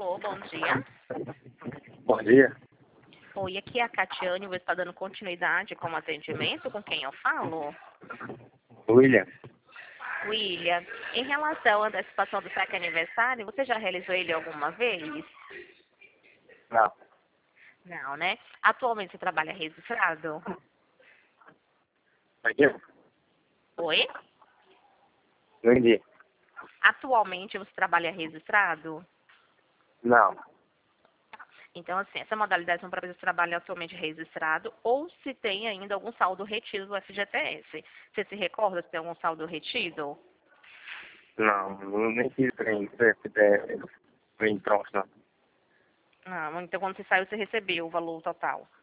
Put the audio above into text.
Alô, bom dia. Bom dia. Oi, aqui é a Catiane, você está dando continuidade com o atendimento, com quem eu falo? William. William, em relação à antecipação do cheque aniversário, você já realizou ele alguma vez? Não. Não, né? Atualmente você trabalha registrado? Aqui? Oi? Não entendi. Atualmente você trabalha registrado? Não. Então, assim, essa modalidade são para você trabalhar atualmente registrado ou se tem ainda algum saldo retido do FGTS. Você se recorda se tem algum saldo retido? Não, nem fiz trem pronto, não. Não, então quando você saiu, você recebeu o valor total.